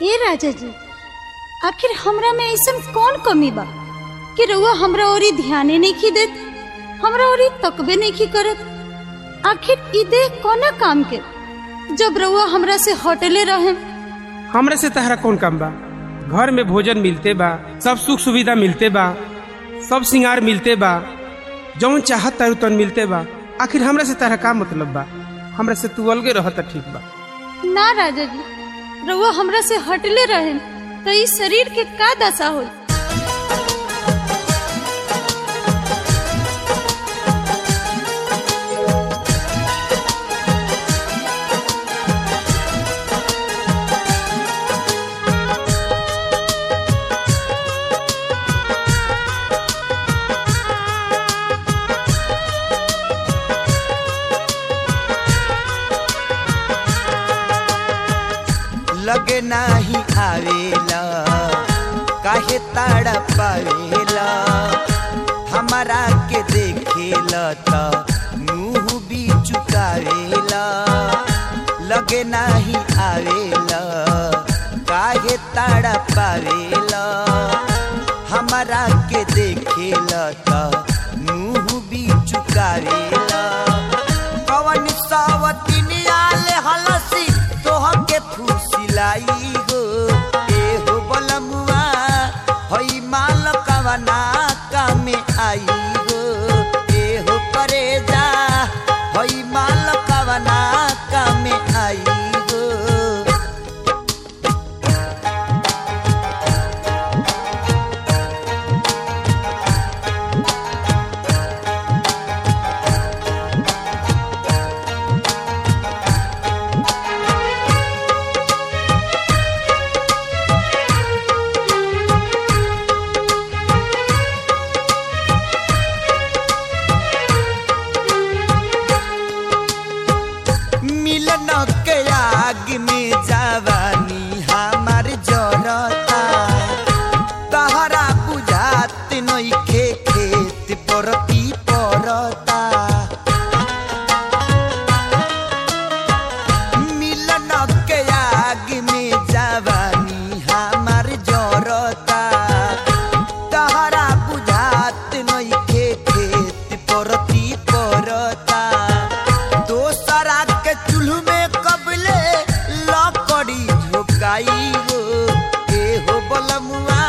ए राजा जी, आखिर हमरा में ऐसा कौन कमी बा कि रउआ हमरा ओरी ध्याने नहीं देत, हमरा ओरी तकबे नहीं करत। आखिर ई देह कोना काम के जब रउआ हमरा से हटले रहे। हमरा से तहरा कौन काम बा? घर में भोजन मिलते बा, सब सुख सुविधा मिलते बा, सब सिंगार मिलते बा, जौन चाहत तारू तन मिलते बा। आखिर हमरा से तहरा का मतलब बा? हमरा से तू अलगे रहत ठीक बा। ना राजा जी, रउआ हमरा से हटले रहे तो इस शरीर के का दशा हो। लगे नाही आवेला काहे ताड़ा पावेला, हमारा के देखेला त मुँह भी चुकावेला। लगे नाही आवेला काहे ताड़ा पावेला, हमारा के देखेला त मुँह भी चुकावेला। कवन सावतिनिया ले हलसी तोह के फुसिलाई हो, ए हो बलमुआ हई माल कवना कामे आई हो, ए हो करेजा हई माल कवना कामे आई हो। मिलन के आग में जवानी हमार जरता, तहरा बुझात नइखे खेत परती परता। मिलन के आग में जवानी हमार जरता, तहरा बुझात नइखे खेत परती परता। दोसरा के चूल्ह में कबले लकड़ी झोकाई हो, ए हो बलमुआ